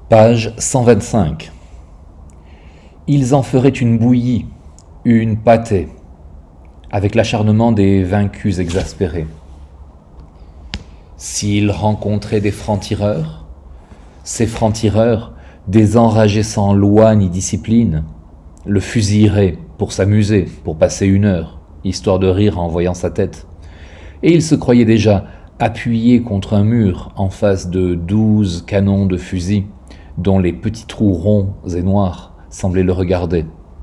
Page 125. Ils en feraient une bouillie, une pâtée, avec l'acharnement des vaincus exaspérés. S'ils rencontraient des francs-tireurs, ces francs-tireurs, des enragés sans loi ni discipline, le fusilleraient pour s'amuser, pour passer une heure, histoire de rire en voyant sa tête. Et il se croyait déjà appuyé contre un mur en face de 12 canons de fusil, dont les petits trous ronds et noirs semblaient le regarder.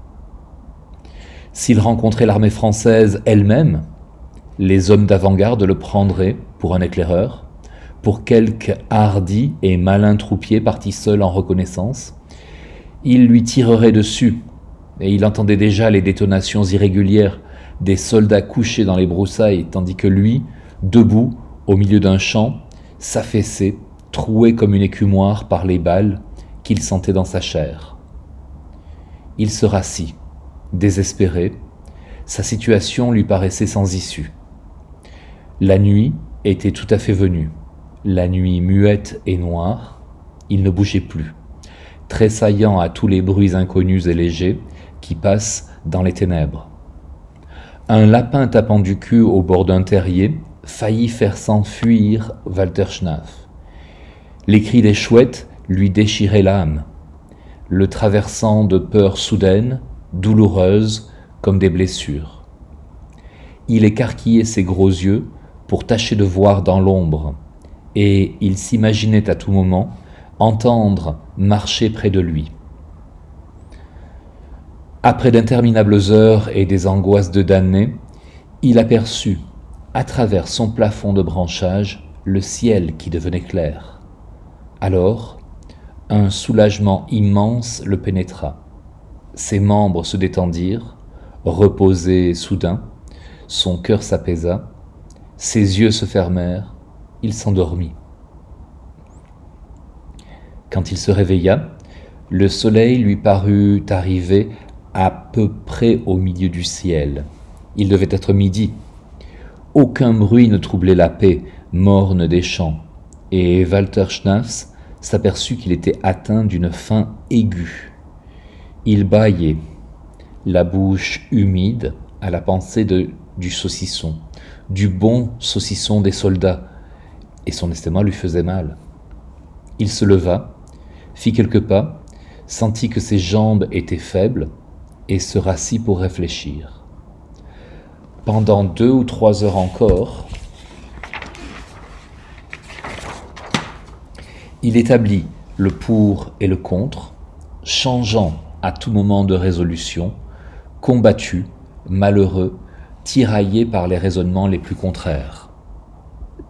S'il rencontrait l'armée française elle-même, les hommes d'avant-garde le prendraient pour un éclaireur, pour quelque hardi et malin troupier parti seul en reconnaissance. Il lui tirerait dessus, et il entendait déjà les détonations irrégulières des soldats couchés dans les broussailles, tandis que lui, debout, au milieu d'un champ, s'affaissait, troué comme une écumoire par les balles qu'il sentait dans sa chair. Il se rassit, désespéré, sa situation lui paraissait sans issue. La nuit était tout à fait venue, la nuit muette et noire, il ne bougeait plus, tressaillant à tous les bruits inconnus et légers qui passent dans les ténèbres. Un lapin tapant du cul au bord d'un terrier faillit faire s'enfuir Walter Schnaff. Les cris des chouettes lui déchiraient l'âme, le traversant de peurs soudaines, douloureuses comme des blessures. Il écarquillait ses gros yeux pour tâcher de voir dans l'ombre, et il s'imaginait à tout moment entendre marcher près de lui. Après d'interminables heures et des angoisses de damné, il aperçut, à travers son plafond de branchages, le ciel qui devenait clair. Alors, un soulagement immense le pénétra. Ses membres se détendirent, reposés soudain, son cœur s'apaisa, ses yeux se fermèrent, il s'endormit. Quand il se réveilla, le soleil lui parut arriver à peu près au milieu du ciel. Il devait être midi. Aucun bruit ne troublait la paix morne des champs, et Walter Schnaff s'aperçut qu'il était atteint d'une faim aiguë. Il bâillait, la bouche humide à la pensée du saucisson, du bon saucisson des soldats, et son estomac lui faisait mal. Il se leva, fit quelques pas, sentit que ses jambes étaient faibles, et se rassit pour réfléchir. Pendant 2 ou 3 heures encore, il établit le pour et le contre, changeant à tout moment de résolution, combattu, malheureux, tiraillé par les raisonnements les plus contraires.